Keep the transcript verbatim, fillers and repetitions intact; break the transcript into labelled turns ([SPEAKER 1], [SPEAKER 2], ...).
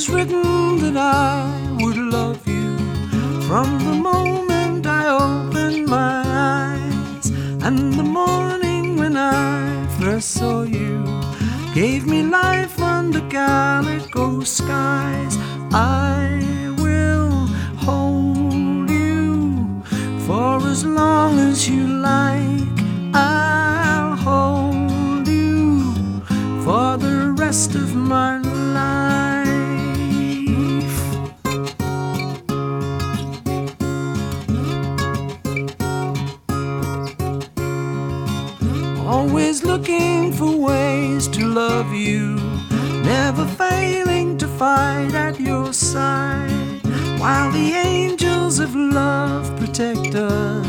[SPEAKER 1] was written that I would love you from the moment I opened my eyes. And the morning when I first saw you gave me life under calico skies. I will hold you for as long as you like. I'll hold you for the rest of my life. Always looking for ways to love you, never failing to fight at your side, while the angels of love protect us.